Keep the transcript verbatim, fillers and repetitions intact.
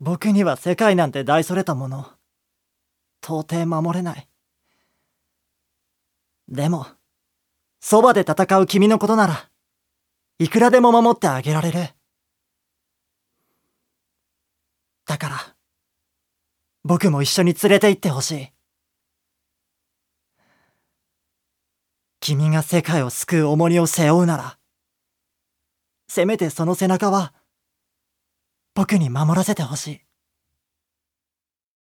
僕には世界なんて大それたもの、到底守れない。でも、そばで戦う君のことなら、いくらでも守ってあげられる。だから、僕も一緒に連れて行ってほしい。君が世界を救う重荷を背負うなら、せめてその背中は、僕に守らせてほしい。